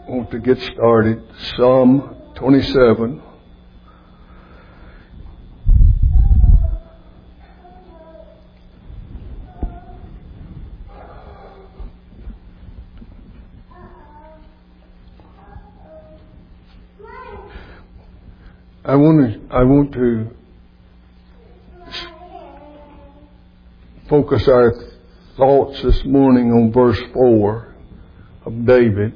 want to get started. Psalm 27. I want to focus our thoughts this morning on verse 4 of David.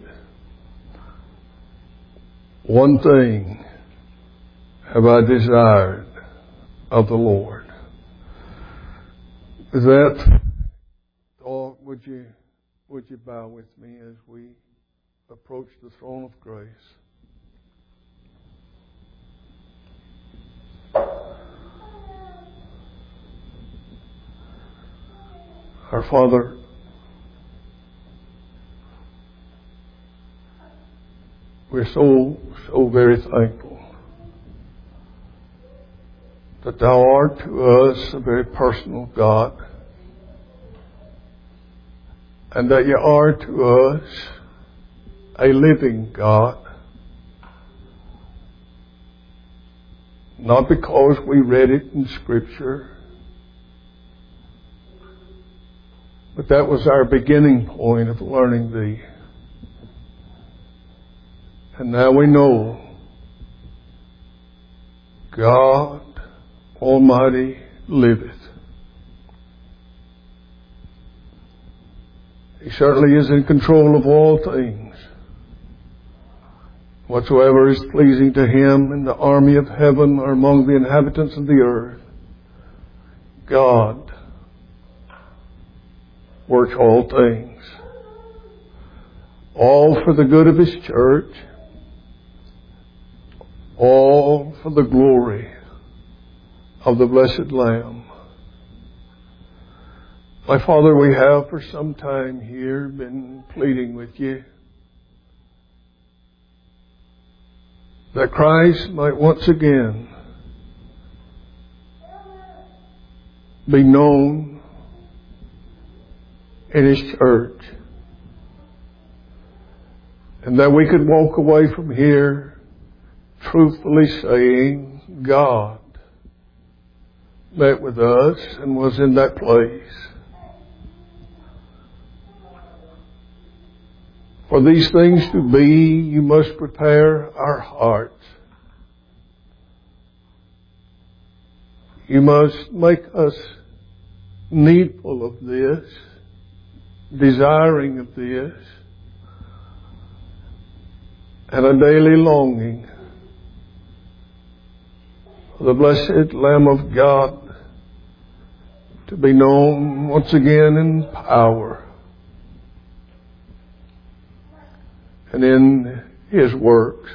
One thing have I desired of the Lord. With that thought, would you bow with me as we approach the throne of grace? Our Father, we're so very thankful that Thou art to us a very personal God, and that You are to us a living God. Not because we read it in Scripture, but that was our beginning point of learning Thee. And now we know God Almighty liveth. He certainly is in control of all things. Whatsoever is pleasing to Him in the army of heaven or among the inhabitants of the earth, God works all things, all for the good of His church, all for the glory of the blessed Lamb. My Father, we have for some time here been pleading with You that Christ might once again be known in His church, and that we could walk away from here truthfully saying, God met with us and was in that place. For these things to be, You must prepare our hearts. You must make us needful of this, desiring of this, and a daily longing for the blessed Lamb of God to be known once again in power and in His works.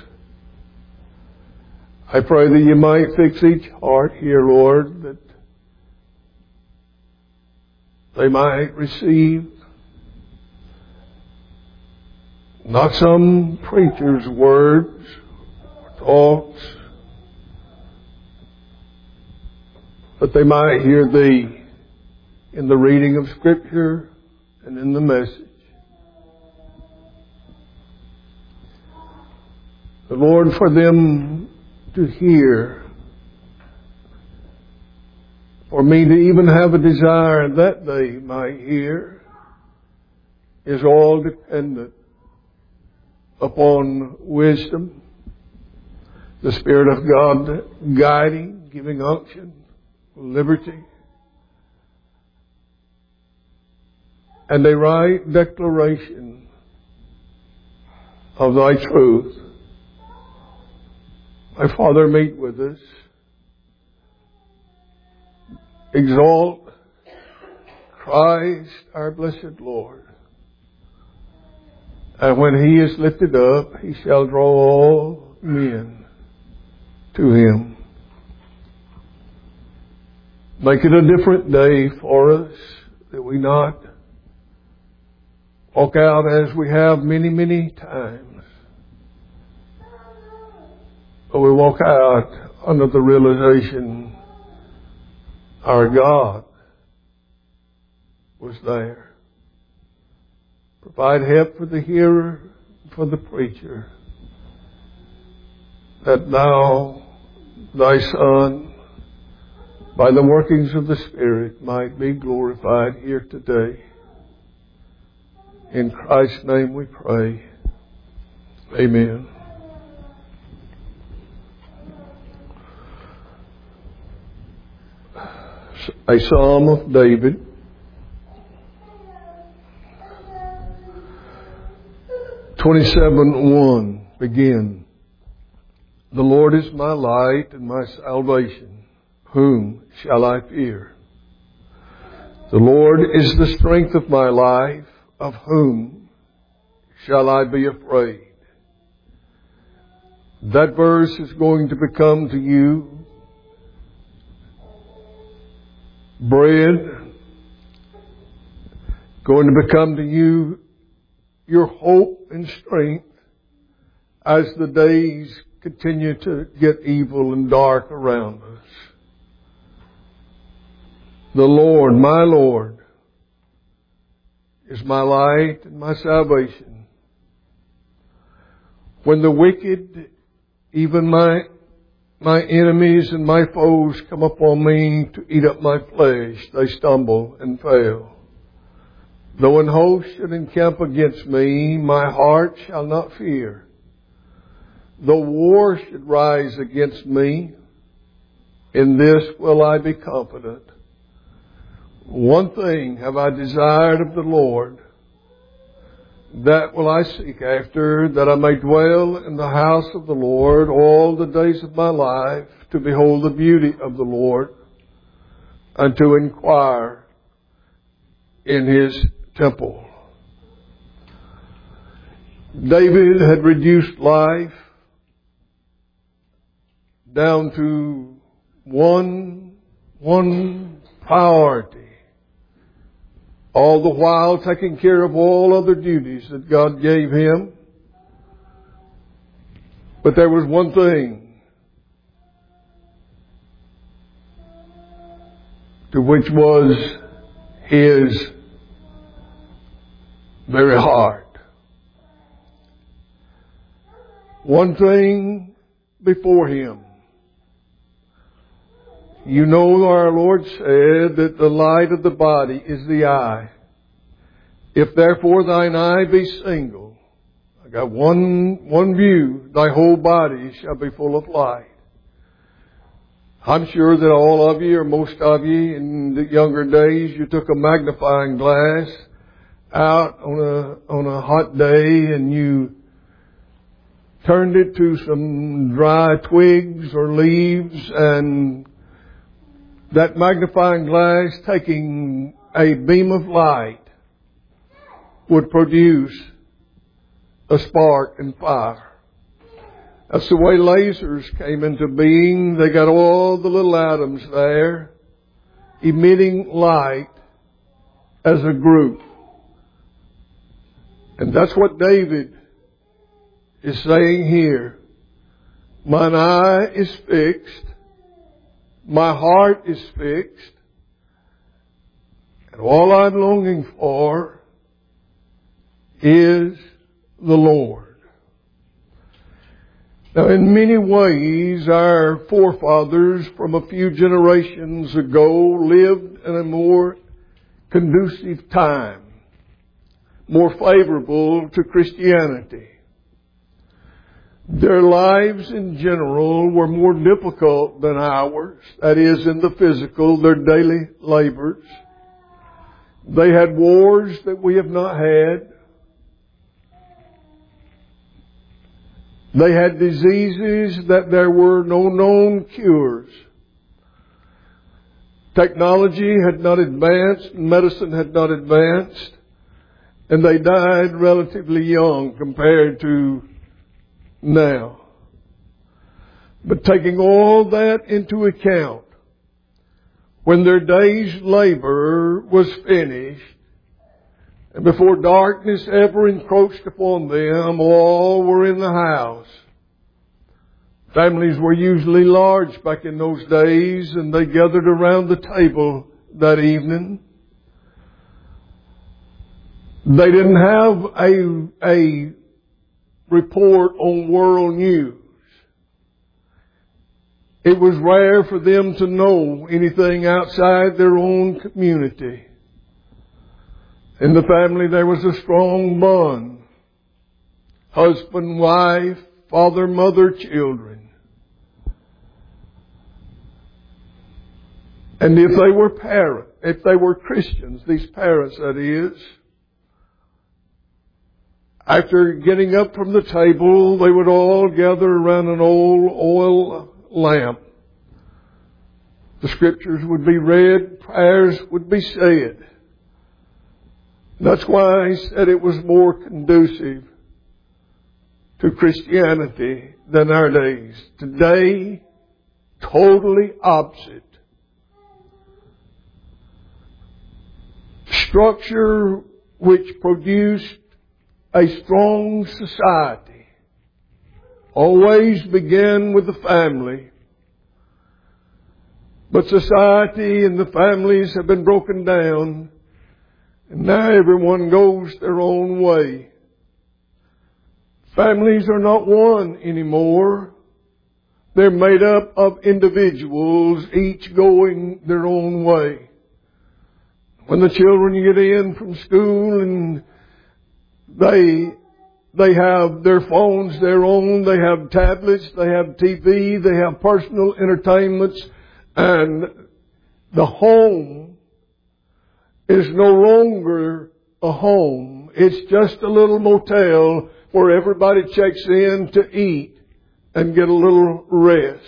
I pray that You might fix each heart here, Lord, that they might receive not some preacher's words or thoughts, but they might hear Thee in the reading of Scripture and in the message. The Lord, for them to hear, for me to even have a desire that they might hear, is all dependent upon wisdom, the Spirit of God guiding, giving unction, liberty, and a right declaration of Thy truth. My Father, meet with us. Exalt Christ, our blessed Lord. And when He is lifted up, He shall draw all men to Him. Make it a different day for us, that we not walk out as we have many times, but we walk out under the realization our God was there. Provide help for the hearer, for the preacher, that Thou, Thy Son, by the workings of the Spirit, might be glorified here today. In Christ's name we pray. Amen. A Psalm of David. (27:1) begin. The Lord is my light and my salvation. Whom shall I fear? The Lord is the strength of my life. Of whom shall I be afraid? That verse is going to become to you bread, going to become to you your hope and strength as the days continue to get evil and dark around us. The Lord, my Lord, is my light and my salvation. When the wicked, even my enemies and my foes, come upon me to eat up my flesh, they stumble and fail. Though an host should encamp against me, my heart shall not fear. Though war should rise against me, in this will I be confident. One thing have I desired of the Lord, that will I seek after, that I may dwell in the house of the Lord all the days of my life, to behold the beauty of the Lord, and to inquire in His temple. David had reduced life down to one priority, all the while taking care of all other duties that God gave him. But there was one thing to which was his very heart. One thing before him. You know, our Lord said that the light of the body is the eye. If therefore thine eye be single, I got one view, thy whole body shall be full of light. I'm sure that all of you, or most of you, in the younger days, you took a magnifying glass out on a hot day and you turned it to some dry twigs or leaves, and that magnifying glass, taking a beam of light, would produce a spark and fire. That's the way lasers came into being. They got all the little atoms there, emitting light as a group. And that's what David is saying here. Mine eye is fixed. My heart is fixed. And all I'm longing for is the Lord. Now, in many ways, our forefathers from a few generations ago lived in a more conducive time, more favorable to Christianity. Their lives in general were more difficult than ours, that is, in the physical, their daily labors. They had wars that we have not had. They had diseases that there were no known cures. Technology had not advanced, medicine had not advanced, and they died relatively young compared to now. But taking all that into account, when their day's labor was finished, and before darkness ever encroached upon them, all were in the house. Families were usually large back in those days, and they gathered around the table that evening. They didn't have a report on world news. It was rare for them to know anything outside their own community. In the family there was a strong bond. Husband, wife, father, mother, children. And if they were Christians, these parents that is, after getting up from the table, they would all gather around an old oil lamp. The scriptures would be read, prayers would be said. That's why I said it was more conducive to Christianity than our days. Today, totally opposite. Structure which produced a strong society always began with the family. But society and the families have been broken down, and now everyone goes their own way. Families are not one anymore. They're made up of individuals, each going their own way. When the children get in from school and they have their phones their own, they have tablets, they have TV, they have personal entertainments, and the home is no longer a home. It's just a little motel where everybody checks in to eat and get a little rest.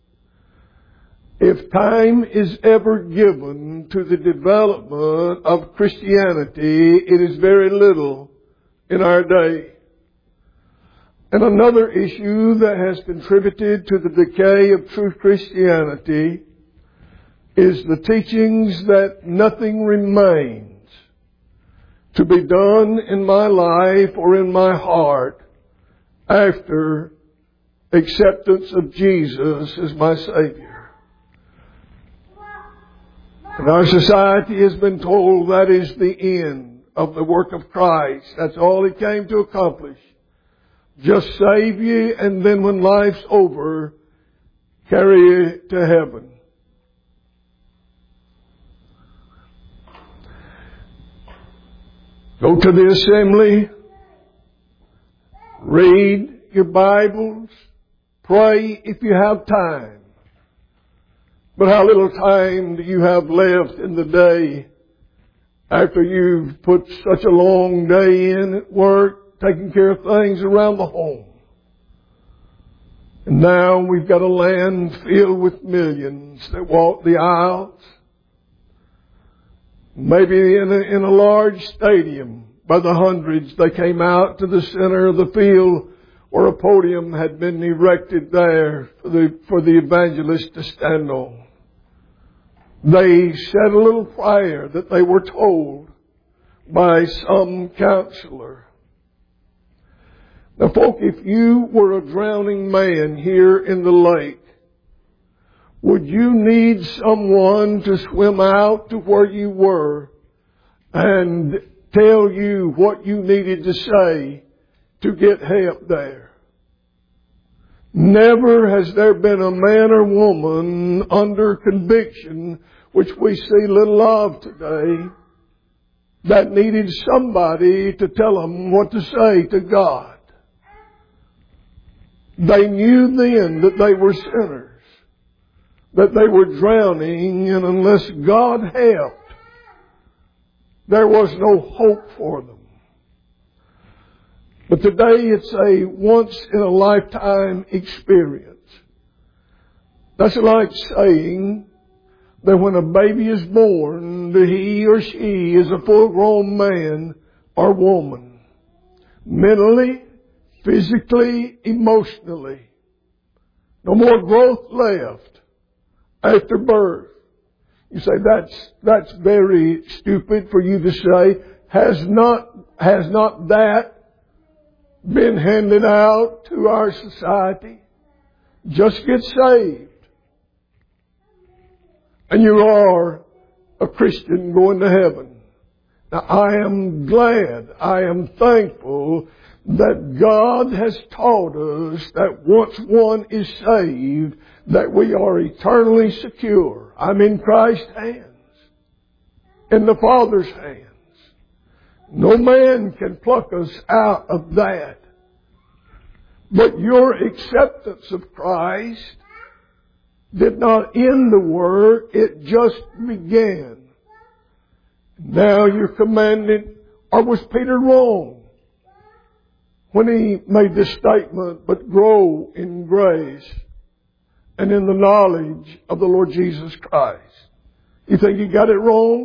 If time is ever given to the development of Christianity, it is very little in our day. And another issue that has contributed to the decay of true Christianity is the teachings that nothing remains to be done in my life or in my heart after acceptance of Jesus as my Savior. And our society has been told that is the end of the work of Christ. That's all He came to accomplish. Just save you, and then when life's over, carry you to heaven. Go to the assembly, read your Bibles, pray if you have time. But how little time do you have left in the day after you've put such a long day in at work, taking care of things around the home? And now we've got a land filled with millions that walk the aisles. Maybe in a large stadium, by the hundreds, they came out to the center of the field where a podium had been erected there for the evangelist to stand on. They said a little prayer that they were told by some counselor. Now, folk, if you were a drowning man here in the lake, would you need someone to swim out to where you were and tell you what you needed to say to get help there? Never has there been a man or woman under conviction, which we see little of today, that needed somebody to tell them what to say to God. They knew then that they were sinners, that they were drowning, and unless God helped, there was no hope for them. But today it's a once-in-a-lifetime experience. That's like saying that when a baby is born, that he or she is a full-grown man or woman. Mentally, physically, emotionally. No more growth left after birth. You say, that's very stupid for you to say. Has not that been handed out to our society? Just get saved, and you are a Christian going to heaven. Now, I am glad, I am thankful that God has taught us that once one is saved, that we are eternally secure. I'm in Christ's hands, in the Father's hands. No man can pluck us out of that. But your acceptance of Christ did not end the work, it just began. Now you're commanded, or was Peter wrong when he made this statement, but grow in grace and in the knowledge of the Lord Jesus Christ? You think he got it wrong?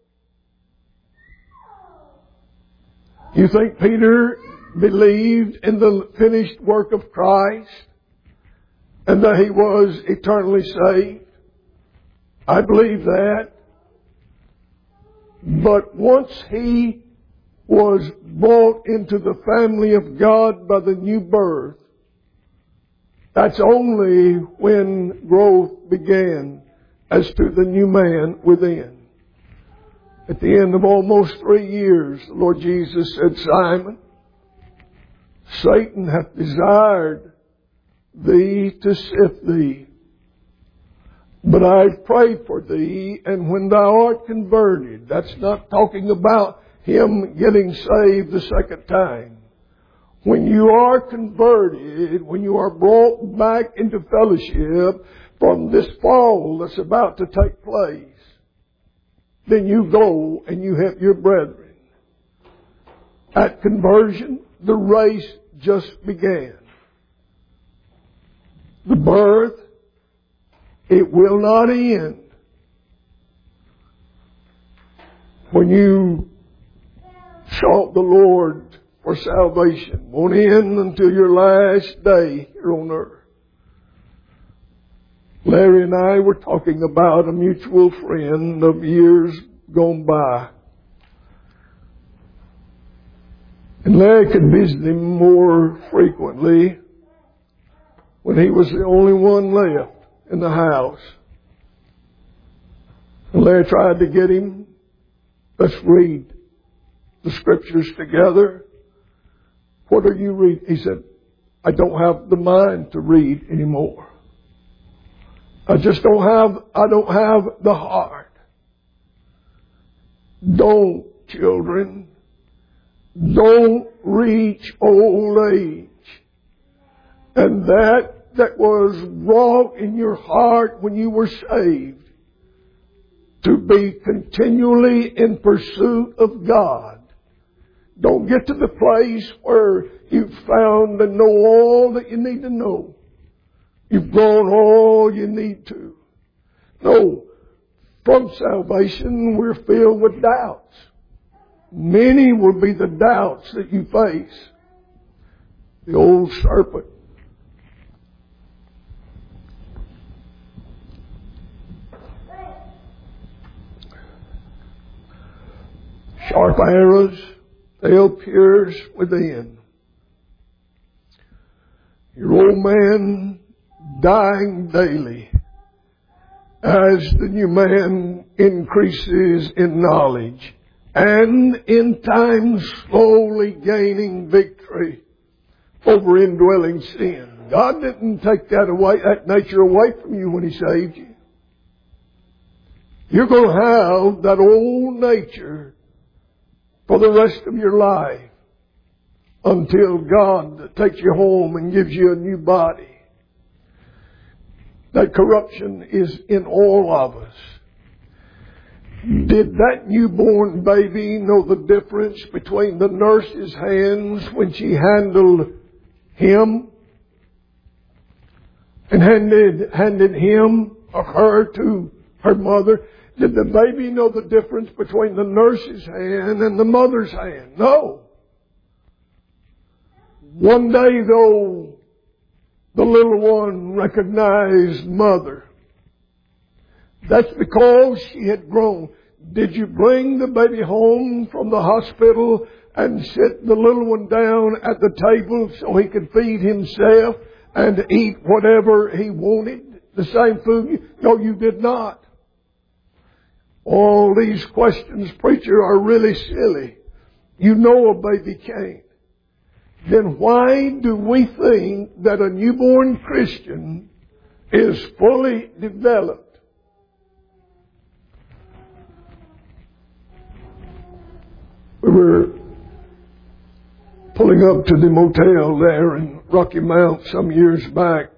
You think Peter believed in the finished work of Christ and that he was eternally saved? I believe that. But once he was brought into the family of God by the new birth, that's only when growth began as to the new man within. At the end of almost 3 years, the Lord Jesus said, Simon, Satan hath desired thee to sift thee. But I've prayed for thee, and when thou art converted, that's not talking about him getting saved the second time. When you are converted, when you are brought back into fellowship from this fall that's about to take place, then you go and you help your brethren. At conversion, the race just began. The birth, it will not end. When you sought the Lord for salvation, won't end until your last day here on earth. Larry and I were talking about a mutual friend of years gone by. And Larry could visit him more frequently when he was the only one left in the house. And Larry tried to get him, let's read the scriptures together. What are you reading? He said, I don't have the mind to read anymore. I don't have the heart. Don't, children, don't reach old age. And that was wrought in your heart when you were saved, to be continually in pursuit of God. Don't get to the place where you've found and know all that you need to know. You've grown all you need to. No. From salvation, we're filled with doubts. Many will be the doubts that you face. The old serpent. Sharp arrows, they'll pierce within. Your old man dying daily as the new man increases in knowledge and in time slowly gaining victory over indwelling sin. God didn't take that nature away from you when He saved you. You're going to have that old nature for the rest of your life until God takes you home and gives you a new body. That corruption is in all of us. Did that newborn baby know the difference between the nurse's hands when she handled him and handed him or her to her mother? Did the baby know the difference between the nurse's hand and the mother's hand? No. One day, though, the little one recognized mother. That's because she had grown. Did you bring the baby home from the hospital and sit the little one down at the table so he could feed himself and eat whatever he wanted? The same food? No, you did not. All these questions, preacher, are really silly. You know a baby can't. then why do we think that a newborn Christian is fully developed? We were pulling up to the motel there in Rocky Mount some years back.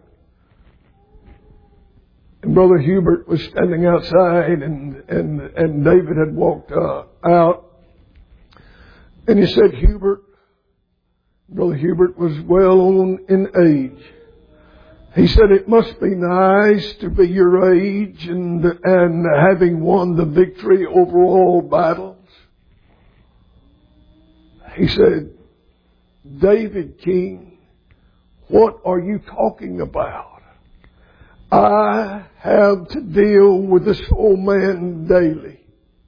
And Brother Hubert was standing outside and David had walked out. And he said, Hubert, Brother Hubert was well on in age. He said, it must be nice to be your age and having won the victory over all battles. He said, David King, what are you talking about? I have to deal with this old man daily.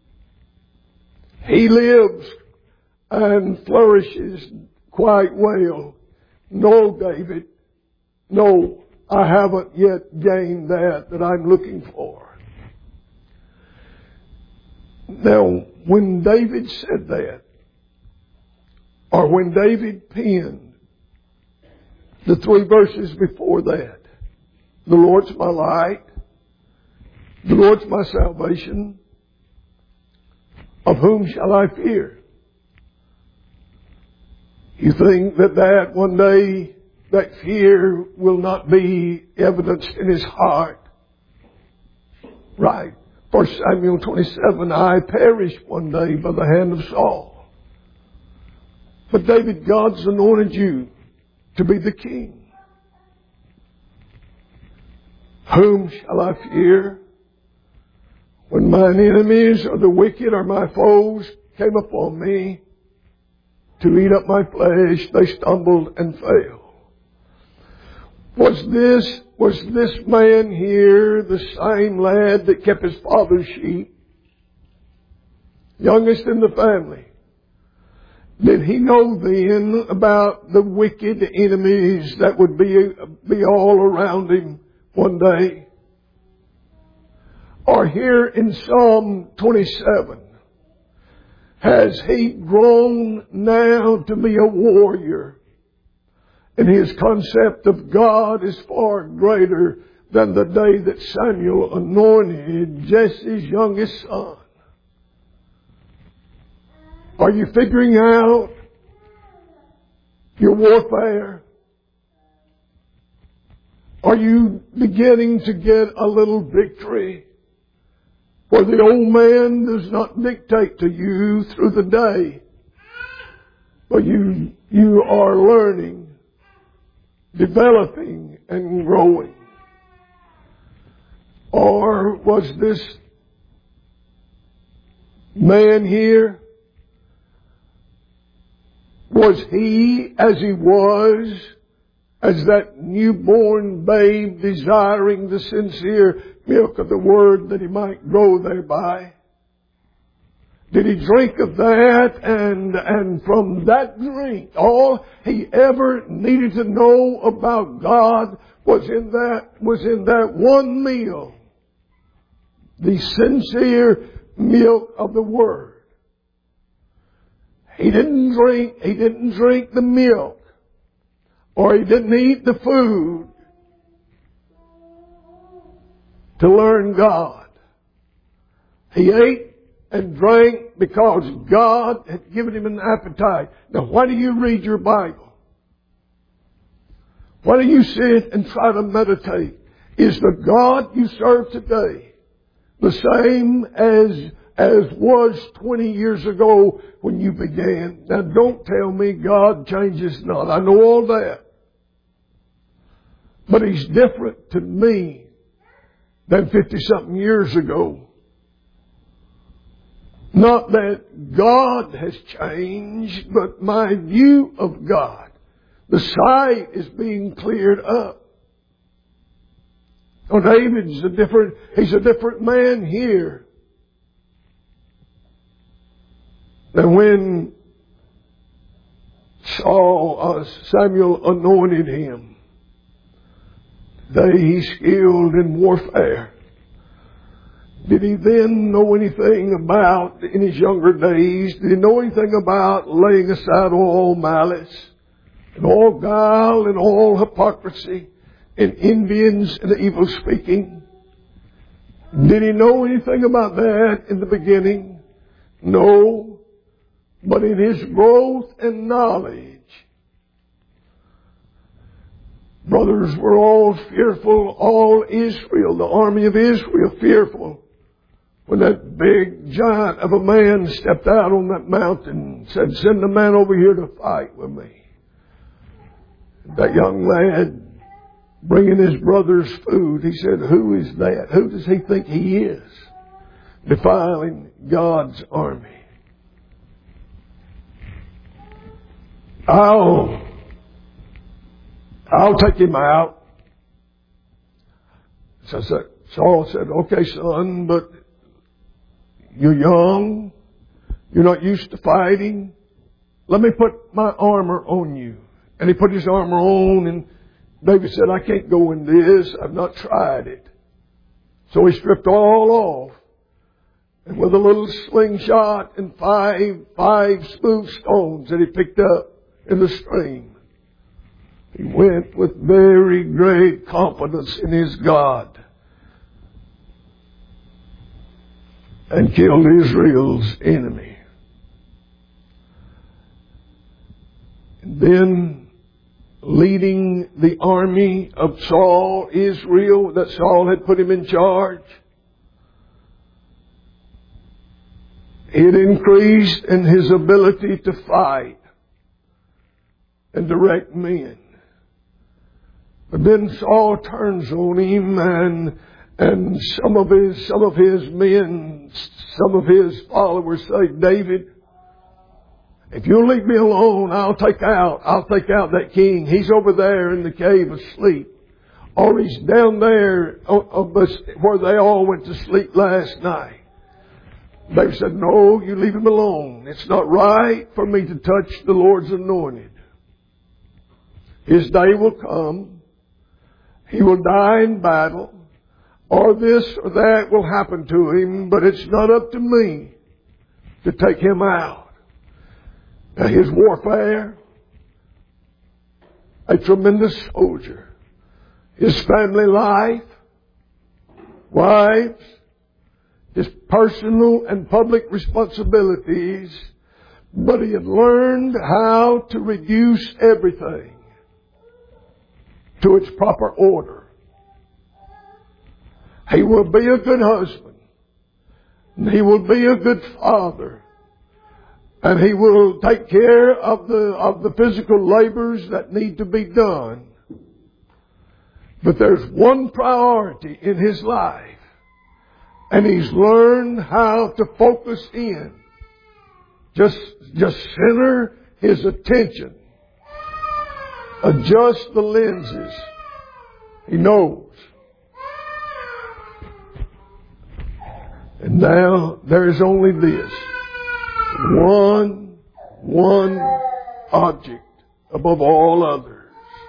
He lives and flourishes quite well. No, David, no, I haven't yet gained that I'm looking for. Now, when David said that, or when David penned the 3 verses before that, the Lord's my light, the Lord's my salvation, of whom shall I fear? You think that one day, that fear will not be evidenced in his heart? Right. 1 Samuel 27, I perished one day by the hand of Saul. But David, God's anointed you to be the king. Whom shall I fear? When mine enemies or the wicked or my foes came upon me to eat up my flesh, they stumbled and fell. Was this man here the same lad that kept his father's sheep? Youngest in the family. Did he know then about the wicked enemies that would be all around him one day? Or here in Psalm 27, has he grown now to be a warrior? And his concept of God is far greater than the day that Samuel anointed Jesse's youngest son. Are you figuring out your warfare? Are you beginning to get a little victory where the old man does not dictate to you through the day, but you are learning, developing, and growing? Or was this man here, was he as that newborn babe desiring the sincere milk of the word that he might grow thereby? Did he drink of that and from that drink all he ever needed to know about God was in that one meal, the sincere milk of the word? He didn't drink the milk, or he didn't eat the food to learn God. He ate and drank because God had given him an appetite. Now, why do you read your Bible? Why do you sit and try to meditate? Is the God you serve today the same as was 20 years ago when you began? Now, don't tell me God changes not. I know all that. But He's different to me than 50-something years ago. Not that God has changed, but my view of God. The sight is being cleared up. Oh, David's he's a different man here. And when Samuel anointed him, he's skilled in warfare. Did he then know anything about, in his younger days, did he know anything about laying aside all malice and all guile and all hypocrisy and envyings and evil speaking. Did he know anything about that in the beginning? No. But in his growth and knowledge, brothers were all fearful, all Israel, the army of Israel, fearful, when that big giant of a man stepped out on that mountain and said, "Send a man over here to fight with me." That young lad, bringing his brother's food, he said, "Who is that? Who does he think he is? Defiling God's army. I'll take him out." So Saul said, "Okay, son, but you're young. You're not used to fighting. Let me put my armor on you." And he put his armor on, and David said, "I can't go in this. I've not tried it." So he stripped all off. And with a little slingshot and five smooth stones that he picked up in the stream, he went with very great confidence in his God and killed Israel's enemy. And then, leading the army of Saul, Israel, that Saul had put him in charge, he had increased in his ability to fight and direct men. But then Saul turns on him, and some of his men, some of his followers say, "David, if you'll leave me alone, I'll take out that king. He's over there in the cave asleep. Or he's down there where they all went to sleep last night." David said, "No, you leave him alone. It's not right for me to touch the Lord's anointed. His day will come. He will die in battle. Or this or that will happen to him, but it's not up to me to take him out." Now, his warfare, a tremendous soldier. His family life, wives, his personal and public responsibilities, but he had learned how to reduce everything to its proper order. He will be a good husband, and he will be a good father, and he will take care of the physical labors that need to be done. But there's one priority in his life, and he's learned how to focus in. Just center his attention. Adjust the lenses. He knows. And now there is only this. One object above all others.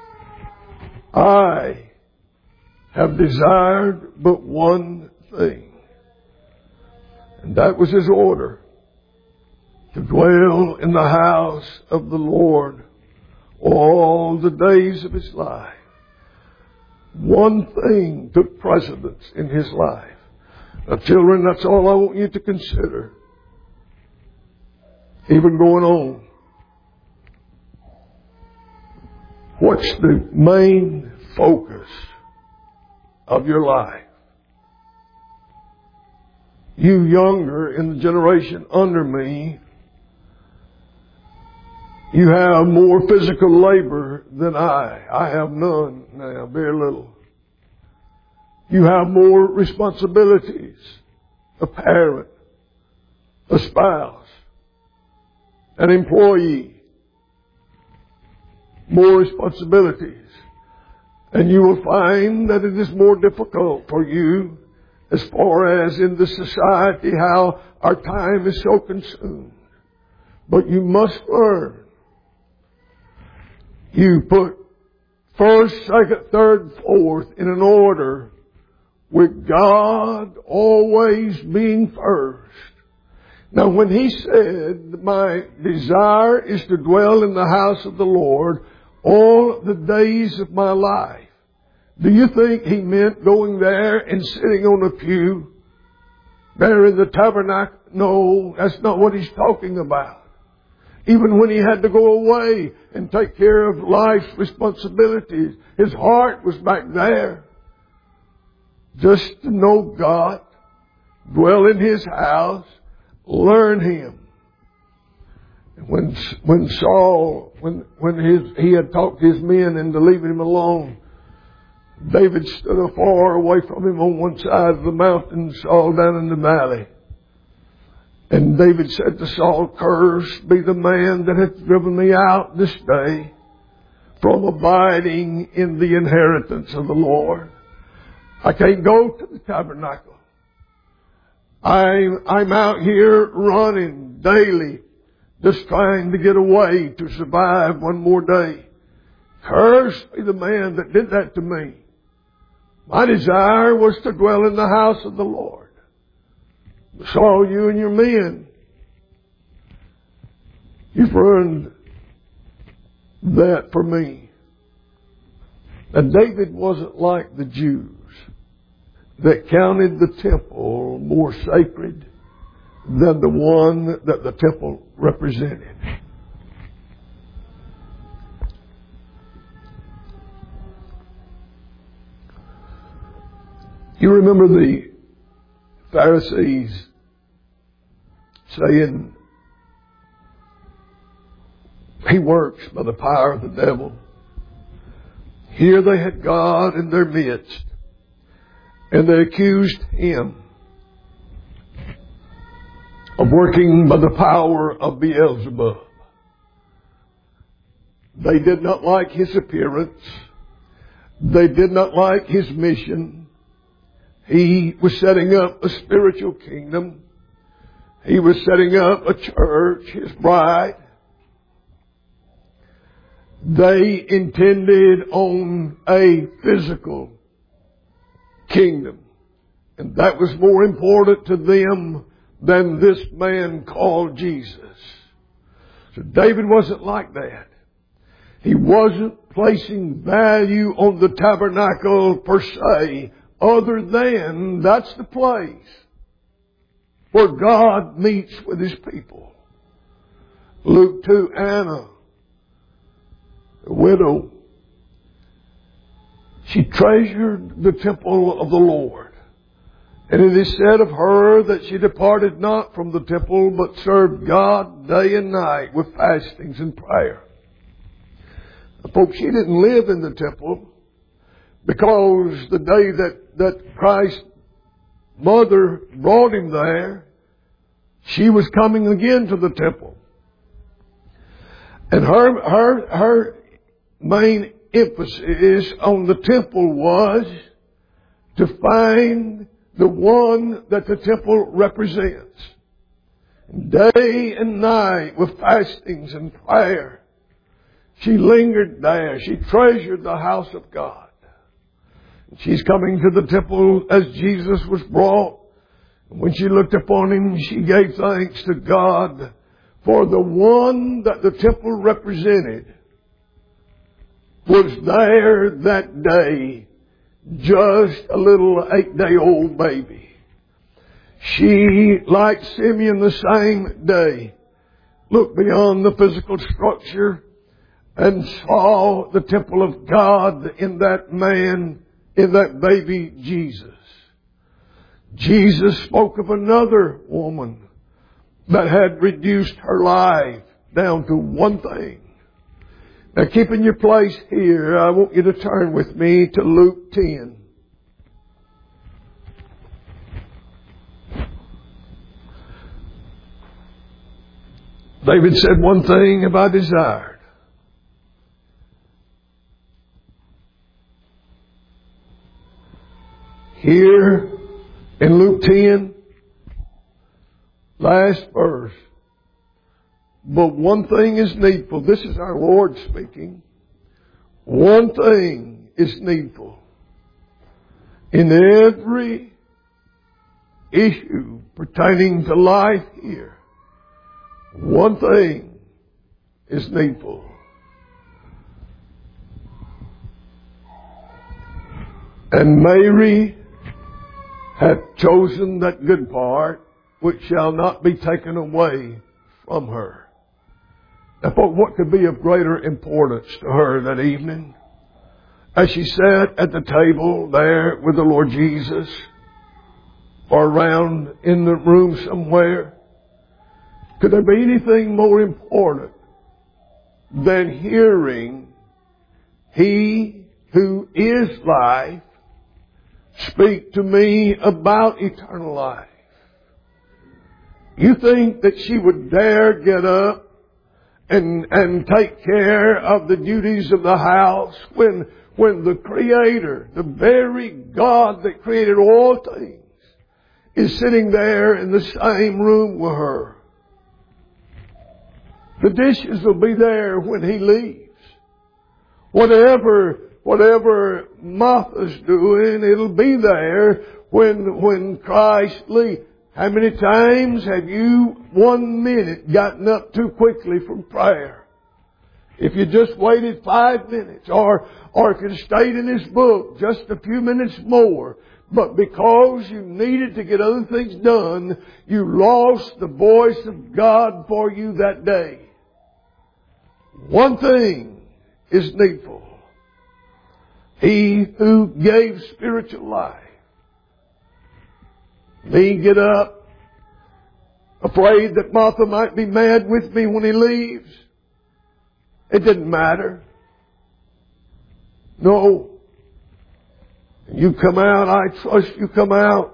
I have desired but one thing. And that was his order. To dwell in the house of the Lord all the days of his life. One thing took precedence in his life. Now, children, that's all I want you to consider. Even going on. What's the main focus of your life? You younger in the generation under me, you have more physical labor than I. I have none now, very little. You have more responsibilities. A parent, a spouse, an employee. More responsibilities. And you will find that it is more difficult for you as far as in the society how our time is so consumed. But you must learn. You put first, second, third, fourth in an order with God always being first. Now when he said, my desire is to dwell in the house of the Lord all the days of my life. Do you think he meant going there and sitting on a pew there in the tabernacle? No, that's not what he's talking about. Even when he had to go away and take care of life's responsibilities, his heart was back there. Just to know God, dwell in His house, learn Him. When Saul, he had talked his men into leaving him alone, David stood far away from him on one side of the mountain, Saul down in the valley. And David said to Saul, "Cursed be the man that hath driven me out this day from abiding in the inheritance of the Lord." I can't go to the tabernacle. I'm out here running daily, just trying to get away to survive one more day. Cursed be the man that did that to me. My desire was to dwell in the house of the Lord. Saul, you and your men, you've ruined that for me. And David wasn't like the Jews that counted the temple more sacred than the one that the temple represented. You remember the Pharisees saying, "He works by the power of the devil." Here they had God in their midst, and they accused Him of working by the power of Beelzebub. They did not like His appearance. They did not like His mission. He was setting up a spiritual kingdom. He was setting up a church, His bride. They intended on a physical kingdom. And that was more important to them than this man called Jesus. So David wasn't like that. He wasn't placing value on the tabernacle per se, other than that's the place where God meets with His people. Luke 2, Anna, the widow, she treasured the temple of the Lord. And it is said of her that she departed not from the temple, but served God day and night with fastings and prayer. Now, folks, she didn't live in the temple, because the day that Christ's mother brought Him there, she was coming again to the temple. And her main emphasis on the temple was to find the one that the temple represents. Day and night with fastings and prayer, she lingered there. She treasured the house of God. She's coming to the temple as Jesus was brought. When she looked upon Him, she gave thanks to God for the one that the temple represented was there that day, just a little 8-day-old baby. She, like Simeon the same day, looked beyond the physical structure and saw the temple of God in that man, in that baby Jesus. Jesus spoke of another woman that had reduced her life down to one thing. Now keep in your place here, I want you to turn with me to Luke 10. David said one thing have I desired. Here in Luke 10, last verse. But one thing is needful. This is our Lord speaking. One thing is needful. In every issue pertaining to life here, one thing is needful. And Mary hath chosen that good part which shall not be taken away from her. Now, folks, what could be of greater importance to her that evening as she sat at the table there with the Lord Jesus, or around in the room somewhere? Could there be anything more important than hearing He who is life speak to me about eternal life? You think that she would dare get up and take care of the duties of the house when the Creator, the very God that created all things, is sitting there in the same room with her? The dishes will be there when He leaves. Whatever Martha's doing, it'll be there when Christ leaves. How many times have you 1 minute gotten up too quickly from prayer? If you just waited 5 minutes, or if you stayed in this book just a few minutes more, but because you needed to get other things done, you lost the voice of God for you that day. One thing is needful. He who gave spiritual life. Me get up, afraid that Martha might be mad with me when He leaves. It didn't matter. No. You come out, I trust you come out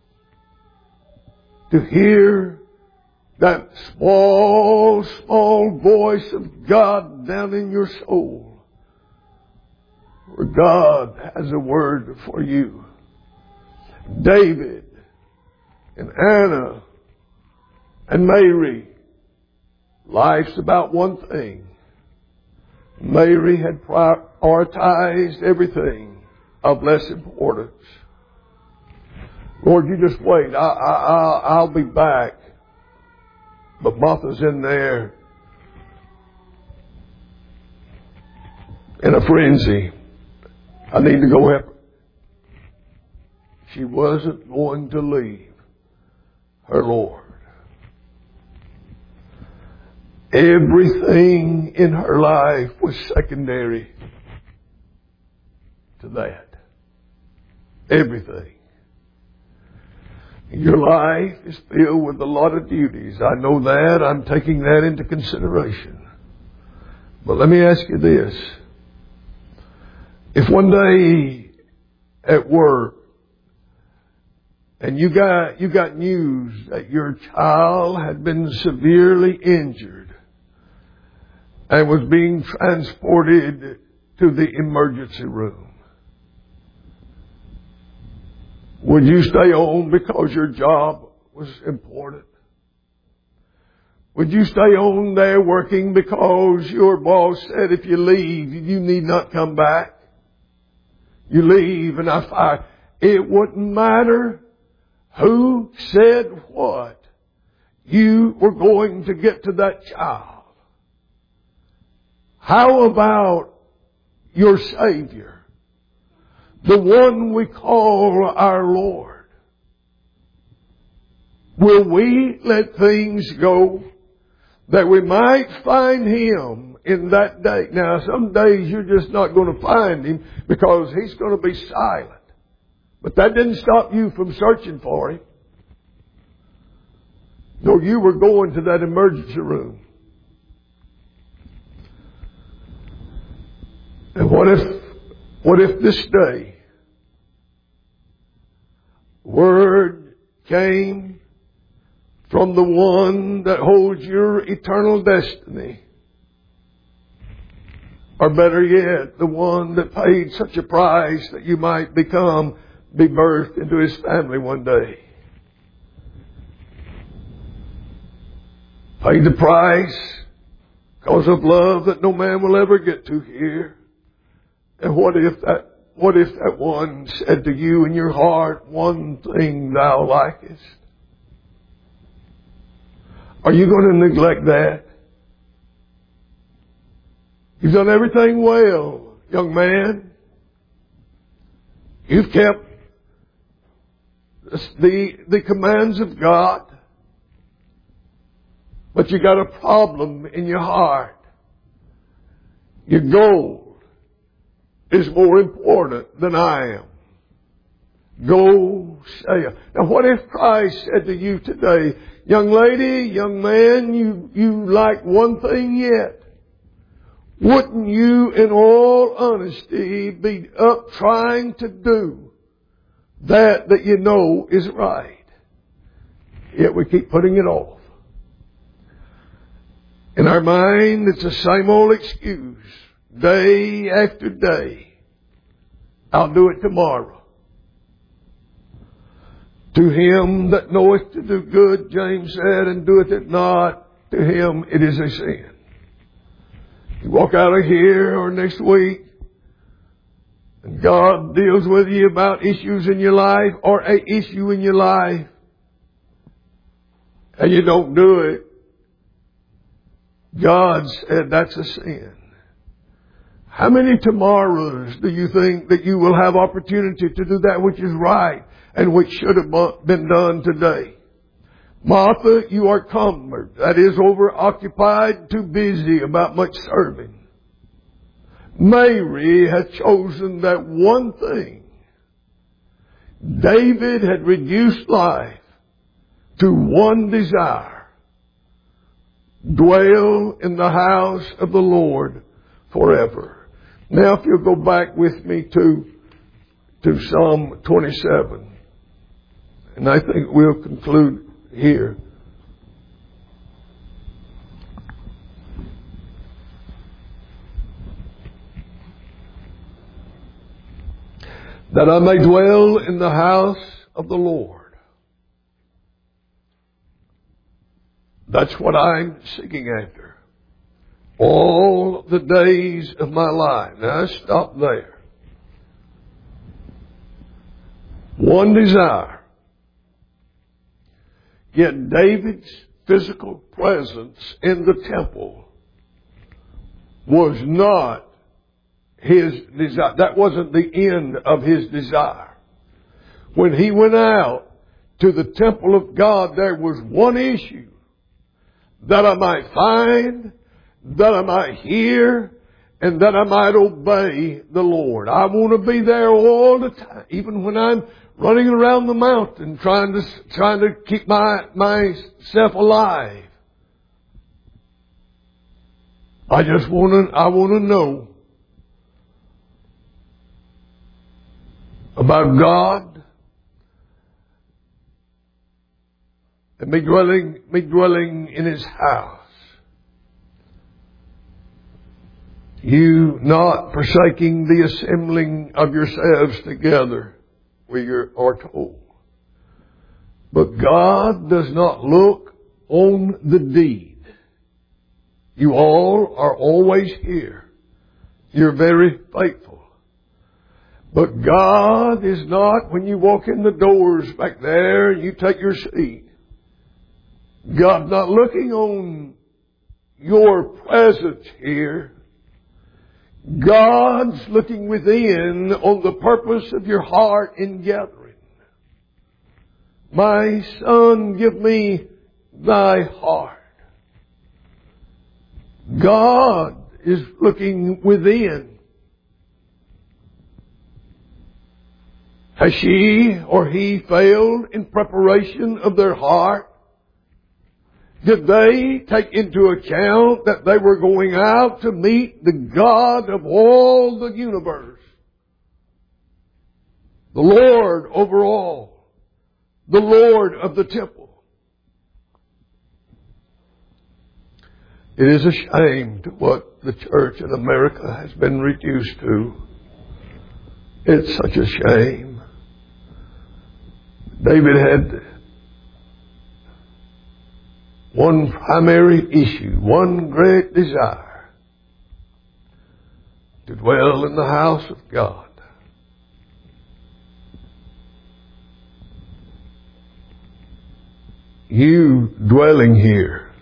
to hear that small, small voice of God down in your soul, where God has a word for you. David and Anna and Mary, life's about one thing. Mary had prioritized everything of less importance. Lord, you just wait. I'll be back. But Martha's in there in a frenzy. I need to go help her. She wasn't going to leave her Lord. Everything in her life was secondary to that. Everything. Your life is filled with a lot of duties. I know that. I'm taking that into consideration. But let me ask you this. If one day at work and you got news that your child had been severely injured and was being transported to the emergency room, would you stay on because your job was important? Would you stay on there working because your boss said if you leave, you need not come back? You leave and I fire. It wouldn't matter who said what. You were going to get to that child. How about your Savior? The one we call our Lord. Will we let things go that we might find Him in that day? Now, some days you're just not going to find Him because He's going to be silent. But that didn't stop you from searching for Him. No, you were going to that emergency room. And what if this day word came from the one that holds your eternal destiny? Or better yet, the one that paid such a price that you might be birthed into His family one day. Paid the price because of love that no man will ever get to here. And what if that one said to you in your heart, one thing thou likest? Are you going to neglect that? You've done everything well, young man. You've kept the commands of God, but you got a problem in your heart. Your gold is more important than I am. Go say. Now what if Christ said to you today, young lady, young man, you lack one thing yet? Wouldn't you, in all honesty, be up trying to do that you know is right? Yet we keep putting it off. In our mind, it's the same old excuse. Day after day. I'll do it tomorrow. To him that knoweth to do good, James said, and doeth it not, to him it is a sin. You walk out of here or next week, and God deals with you about issues in your life or a issue in your life, and you don't do it. God said that's a sin. How many tomorrows do you think that you will have opportunity to do that which is right and which should have been done today? Martha, you are cumbered. That is, overoccupied, too busy about much serving. Mary had chosen that one thing. David had reduced life to one desire. Dwell in the house of the Lord forever. Now if you'll go back with me to Psalm 27. And I think we'll conclude here. That I may dwell in the house of the Lord. That's what I'm seeking after. All the days of my life. Now stop there. One desire. Yet David's physical presence in the temple was not his desire. That wasn't the end of his desire. When he went out to the temple of God, there was one issue. That I might find, that I might hear, and that I might obey the Lord. I want to be there all the time, even when I'm running around the mountain trying to keep myself alive. I want to know about God and me dwelling in His house. You not forsaking the assembling of yourselves together, we are told. But God does not look on the deed. You all are always here. You're very faithful. But God is not, when you walk in the doors back there, you take your seat. God's not looking on your presence here. God's looking within on the purpose of your heart in gathering. My son, give me thy heart. God is looking within. Has she or he failed in preparation of their heart? Did they take into account that they were going out to meet the God of all the universe? The Lord over all. The Lord of the temple. It is a shame to what the church in America has been reduced to. It's such a shame. David had one primary issue, one great desire, to dwell in the house of God. You dwelling here,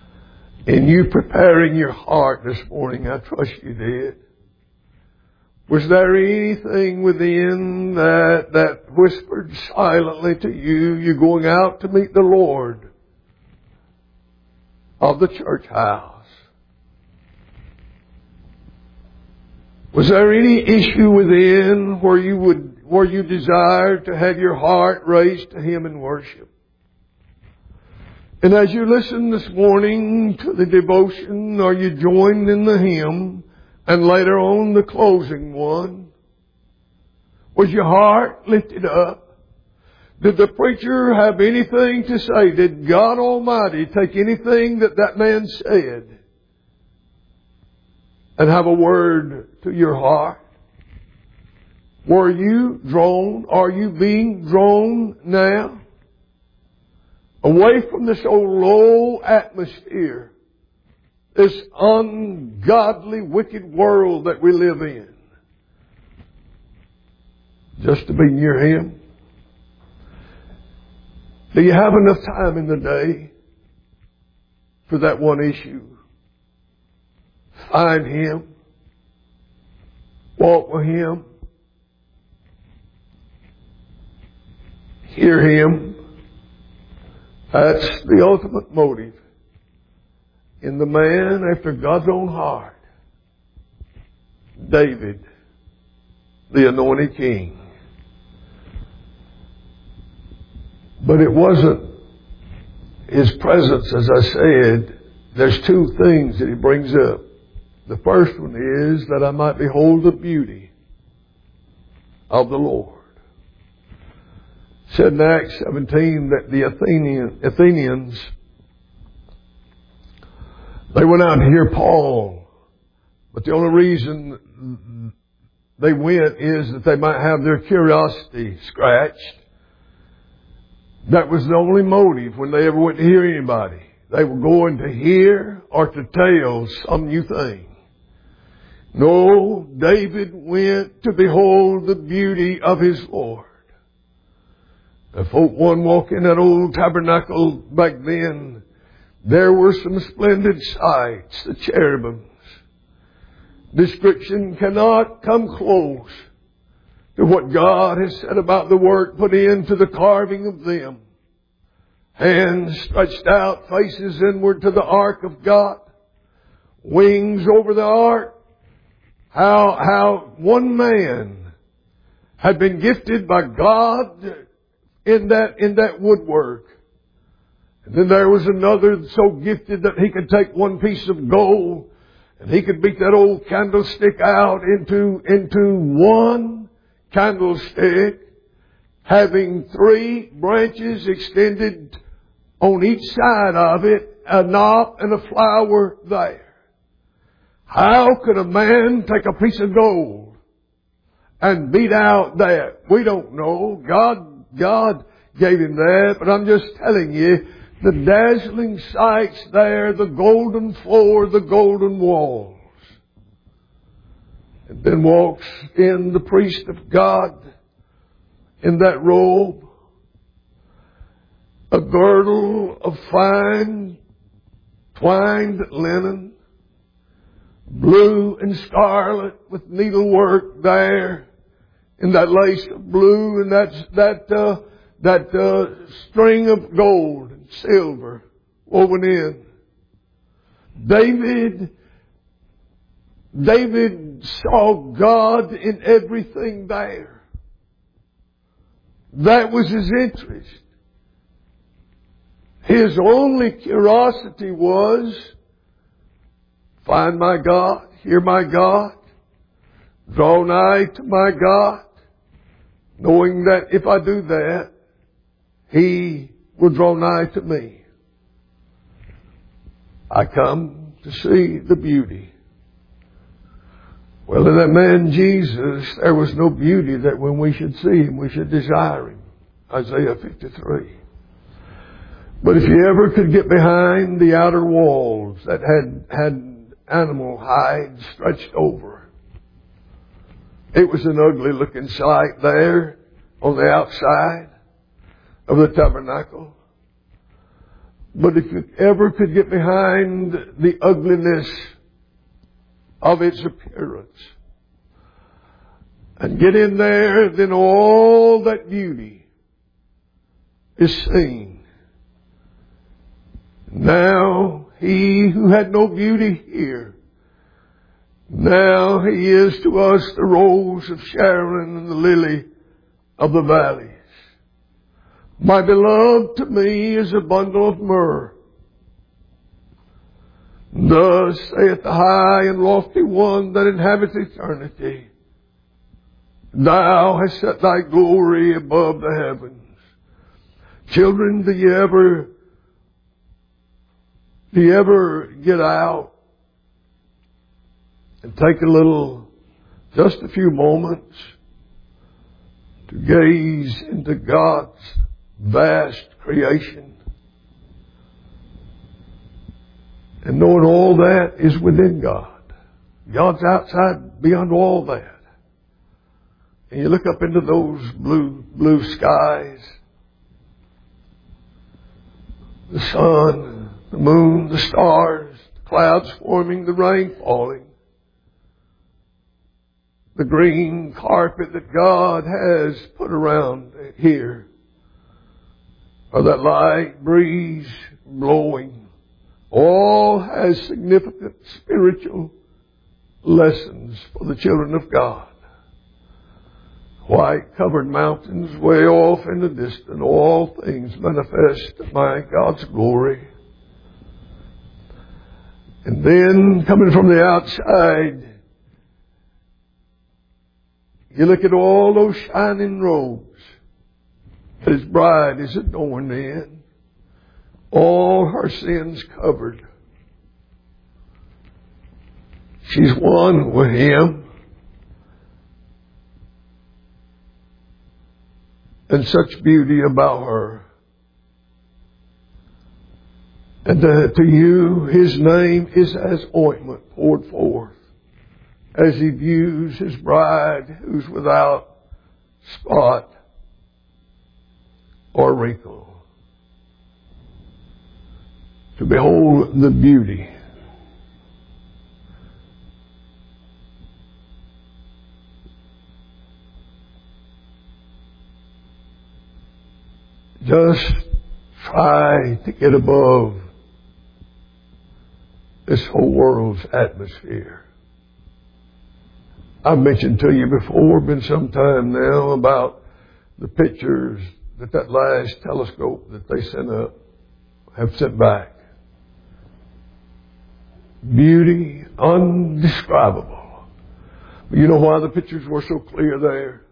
and you preparing your heart this morning, I trust you did. Was there anything within that whispered silently to you, you're going out to meet the Lord of the church house? Was there any issue within where you desired to have your heart raised to Him in worship? And as you listen this morning to the devotion, or you joined in the hymn, and later on the closing one, was your heart lifted up? Did the preacher have anything to say? Did God Almighty take anything that man said and have a word to your heart? Were you drawn? Are you being drawn now away from this old low atmosphere, this ungodly, wicked world that we live in, just to be near Him? Do you have enough time in the day for that one issue? Find Him. Walk with Him. Hear Him. That's the ultimate motive in the man after God's own heart, David, the anointed king. But it wasn't his presence, as I said. There's two things that he brings up. The first one is that I might behold the beauty of the Lord. It said in Acts 17 that the Athenians, they went out to hear Paul, but the only reason they went is that they might have their curiosity scratched. That was the only motive when they ever went to hear anybody. They were going to hear or to tell some new thing. No, David went to behold the beauty of his Lord. If folk one walk in that old tabernacle back then, there were some splendid sights, the cherubims. Description cannot come close to what God has said about the work put into the carving of them. Hands stretched out, faces inward to the ark of God. Wings over the ark. How one man had been gifted by God in that woodwork. And then there was another so gifted that he could take one piece of gold and he could beat that old candlestick out into one candlestick, having 3 branches extended on each side of it, a knob and a flower there. How could a man take a piece of gold and beat out that? We don't know. God gave him that, but I'm just telling you, the dazzling sights there, the golden floor, the golden walls. And then walks in the priest of God in that robe, a girdle of fine twined linen, blue and scarlet with needlework there, in that lace of blue and that string of gold and silver woven in. David saw God in everything there. That was his interest. His only curiosity was, find my God, hear my God, draw nigh to my God, knowing that if I do that, He will draw nigh to me. I come to see the beauty. Well, in that man Jesus, there was no beauty that when we should see Him, we should desire Him. Isaiah 53. But if you ever could get behind the outer walls that had animal hides stretched over, it was an ugly looking sight there on the outside of the tabernacle. But if you ever could get behind the ugliness of its appearance, and get in there, then all that beauty is seen. Now he who had no beauty here, now he is to us the rose of Sharon and the lily of the valleys. My beloved to me is a bundle of myrrh. Thus saith the high and lofty one that inhabiteth eternity, Thou hast set thy glory above the heavens. Children, do you ever get out and take just a few moments to gaze into God's vast creation? And knowing all that is within God. God's outside beyond all that. And you look up into those blue skies, the sun, the moon, the stars, the clouds forming, the rain falling, the green carpet that God has put around here, or that light breeze blowing, all has significant spiritual lessons for the children of God. White covered mountains way off in the distance, all things manifest my God's glory. And then coming from the outside, you look at all those shining robes that His bride is adorned in. All her sins covered. She's one with Him. And such beauty about her. And to you, His name is as ointment poured forth, as He views His bride who's without spot or wrinkle. To behold the beauty just try to get above this whole world's atmosphere. I've mentioned to you before, been some time now, about the pictures that last telescope that they have sent back. Beauty undescribable. You know why the pictures were so clear there?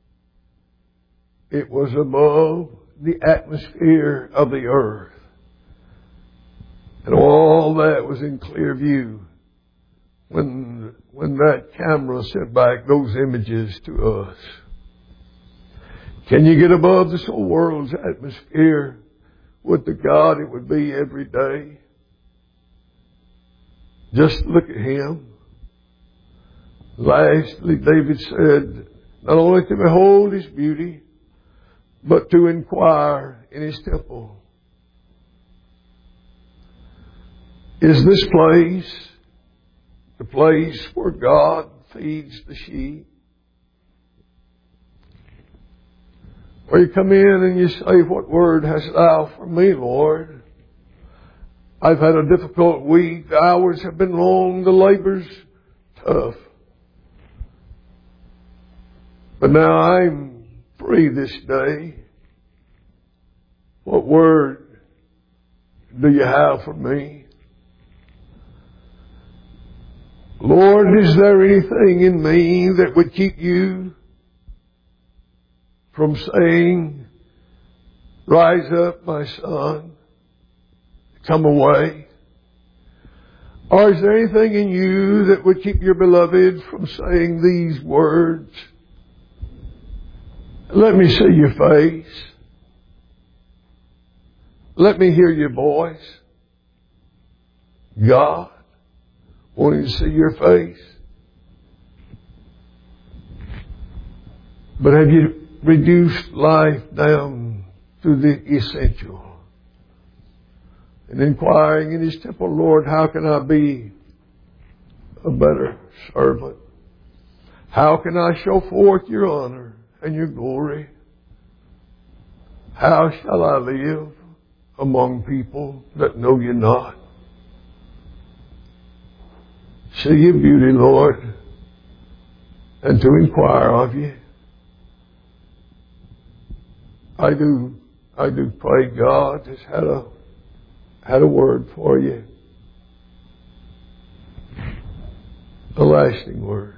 It was above the atmosphere of the earth. And all that was in clear view when that camera sent back those images to us. Can you get above this whole world's atmosphere? Would to God it would be every day. Just look at Him. Lastly, David said, not only to behold His beauty, but to inquire in His temple. Is this place the place where God feeds the sheep? Where you come in and you say, what word hast thou for me, Lord? I've had a difficult week. The hours have been long. The labor's tough. But now I'm free this day. What word do you have for me? Lord, is there anything in me that would keep you from saying, rise up, my son, come away? Or is there anything in you that would keep your beloved from saying these words? Let me see your face. Let me hear your voice. God, wanting to see your face. But have you reduced life down to the essential? And inquiring in His temple, Lord, how can I be a better servant? How can I show forth your honor and your glory? How shall I live among people that know you not? See your beauty, Lord, and to inquire of you. I do pray God has had a word for you. A lasting word.